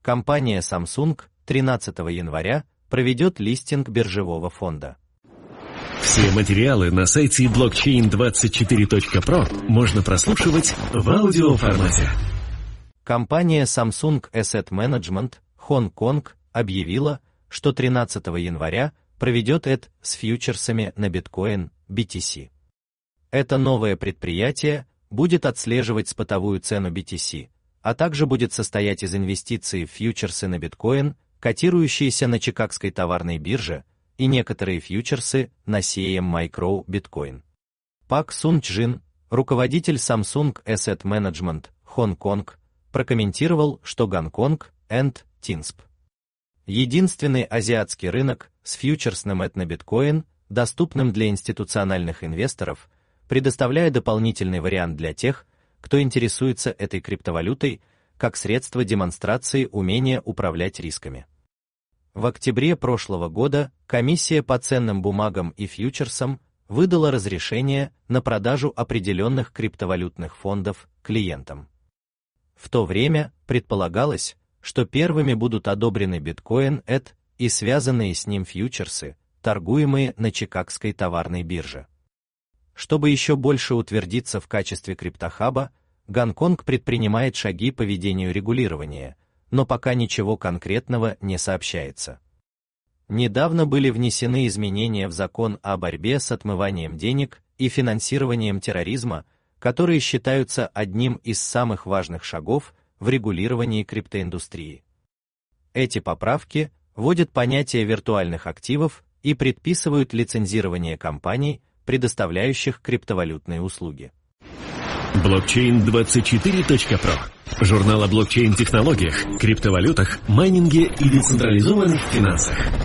Компания Samsung 13 января проведет листинг биржевого фонда. Все материалы на сайте blockchain24.pro можно прослушивать в аудиоформате. Компания Samsung Asset Management Хонг-Конг объявила, что 13 января проведет ЭТ с фьючерсами на биткоин BTC. Это новое предприятие будет отслеживать спотовую цену BTC, а также будет состоять из инвестиций в фьючерсы на биткоин, котирующиеся на Чикагской товарной бирже, и некоторые фьючерсы на CM Micro Bitcoin. Пак Сун Чжин, руководитель Samsung Asset Management Хонг-Конг, прокомментировал, что Гонконг and TINSP — единственный азиатский рынок с фьючерсным ЭТ на биткоин, доступным для институциональных инвесторов, предоставляя дополнительный вариант для тех, кто интересуется этой криптовалютой, как средство демонстрации умения управлять рисками. В октябре прошлого года комиссия по ценным бумагам и фьючерсам выдала разрешение на продажу определенных криптовалютных фондов клиентам. В то время предполагалось, что первыми будут одобрены биткоин ЭТ и связанные с ним фьючерсы, торгуемые на Чикагской товарной бирже. Чтобы еще больше утвердиться в качестве криптохаба, Гонконг предпринимает шаги по ведению регулирования, но пока ничего конкретного не сообщается. Недавно были внесены изменения в закон о борьбе с отмыванием денег и финансированием терроризма, которые считаются одним из самых важных шагов в регулировании криптоиндустрии. Эти поправки вводят понятие виртуальных активов и предписывают лицензирование компаний, предоставляющих криптовалютные услуги. Blockchain24.pro – журнал о блокчейн-технологиях, криптовалютах, майнинге и децентрализованных финансах.